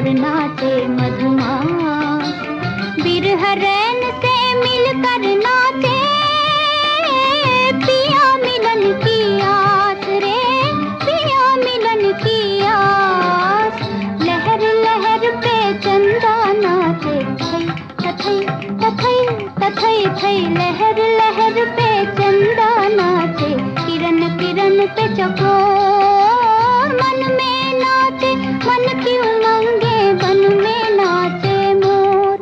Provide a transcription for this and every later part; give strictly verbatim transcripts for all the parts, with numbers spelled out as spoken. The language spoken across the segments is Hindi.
और नाचे मधुमास। बिरह रैन से मिलकर नाचे पिया मिलन की आस रे, पिया मिलन की आस। लहर लहर पे चंदा नाचे थई तथई तथई तथई थई। लहर लहर पे चंदा नाचे, किरण किरण पे चकोर मन में नाचे। मन की उमंगे बन में नाचे मोर।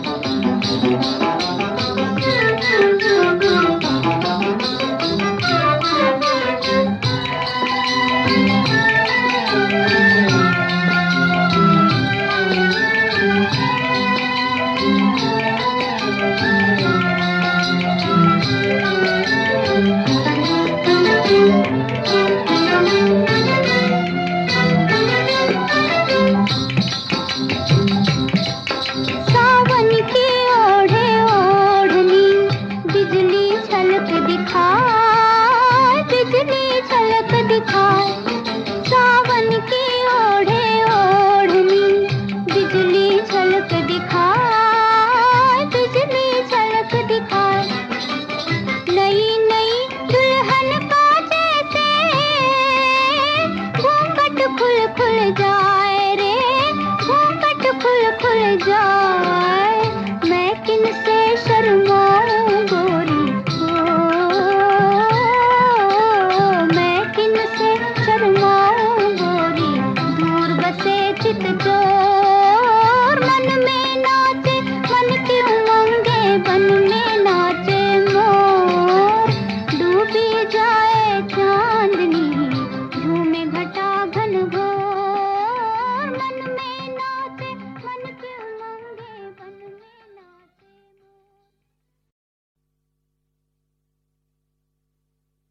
सावन की ओढ़े ओढ़नी बिजली झलक दिखाए, बिजली झलक दिखाए। सावन की ओढ़े ओढ़नी बिजली झलक दिखाए, बिजली झलक दिखाए। नई नई दुल्हन का जैसे घूंघट खुल खुल जाए रे, घूंघट खुल खुल जाए।